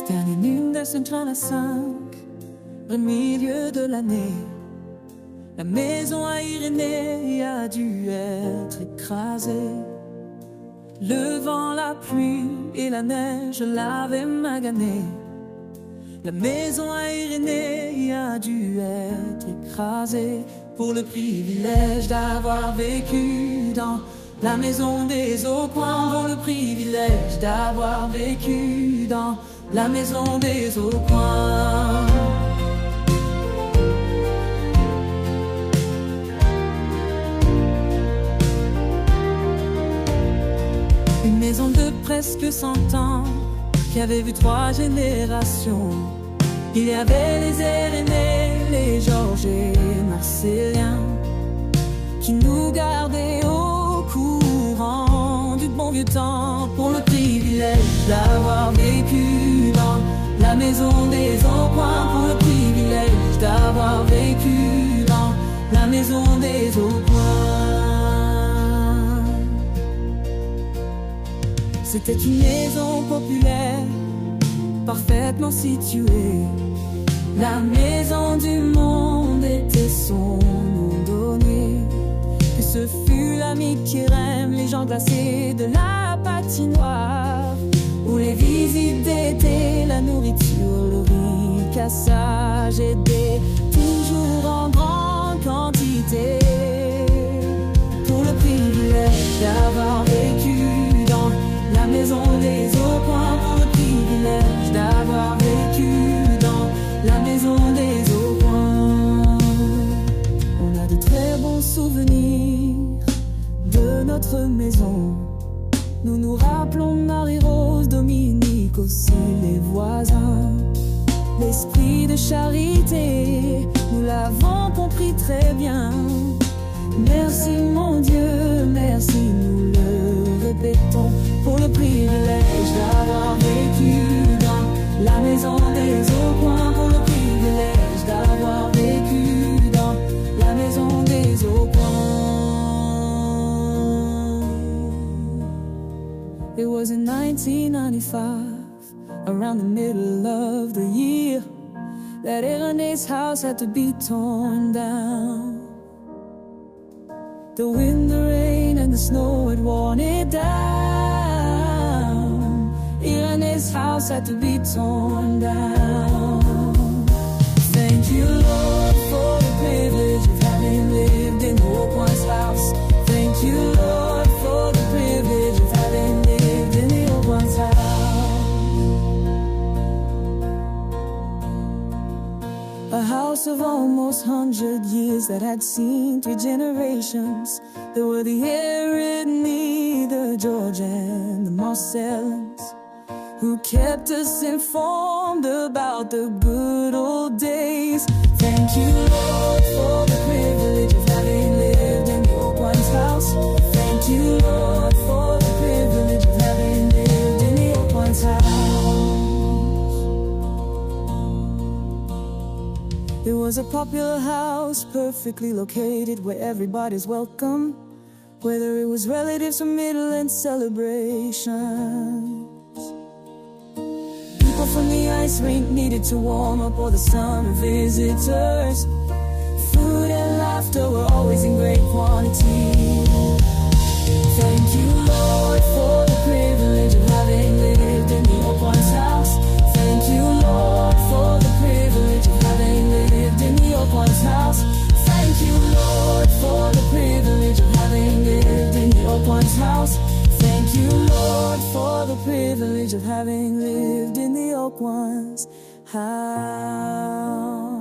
Dernière lune de Saint-Jean-la-5, au milieu de l'année, la maison à Irénée a dû être écrasée. Le vent, la pluie et la neige l'avaient maganée. La maison à Irénée a dû être écrasée pour le privilège d'avoir vécu dans la maison des Aucoins. Pour le privilège d'avoir vécu dans la maison des Aucoins. Une maison de presque 100 ans qui avait vu 3 générations. Il y avait les Irénée, les Georges et Marcellien qui nous gardaient au courant du bon vieux temps. Pour le privilège d'avoir vécu dans la maison des Aucoins. Pour le privilège d'avoir vécu dans la maison des Aucoins. C'était une maison populaire, parfaitement située. La maison du monde était son nom donné. Que ce fut l'ami Kérem, les gens glacés de la patinoire, où les visites d'été, la nourriture, le riz, cassage aidait toujours en grande quantité. Pour le privilège d'avoir vécu dans la maison des Aucoins. Pour le privilège d'avoir vécu dans la maison des Aucoins. On a de très bons souvenirs de notre maison. Nous nous rappelons Marie-Rose, Dominique, aussi les voisins. L'esprit de charité, nous l'avons compris très bien. Merci mon Dieu, merci, nous le répétons. Pour le privilège d'avoir vécu dans la maison des Aucoins. Pour le privilège d'avoir vécu dans la maison des Aucoins. It was in 1995, around the middle of the year, that Irénée's house had to be torn down. The wind, the rain and the snow had worn it down. Irénée's house had to be torn down. Thank you, Lord, for the privilege of having lived in Aucoin's house. Thank you, Lord, for the privilege of having lived in the Aucoin's house. A house of almost 100 years that had seen 3 generations. There were the Irénée, the George and the Marcellans, who kept us informed about the good old days. Thank you, Lord, for the privilege of having lived in the Aucoin's house. Thank you, Lord, for the privilege of having lived in the Aucoin's house. It was a popular house, perfectly located, where everybody's welcome, whether it was relatives or Midland celebrations. People from the ice rink needed to warm up, or the summer visitors. Food and laughter were always in great quantity. Thank you, Lord, for the privilege of having lived in the Aucoin's house. Thank you, Lord, for the privilege of having lived in the Aucoin's house. Thank you, Lord, for the privilege of having lived in the Aucoin's house. Thank you, Lord, for the privilege of having lived in the Aucoin's house.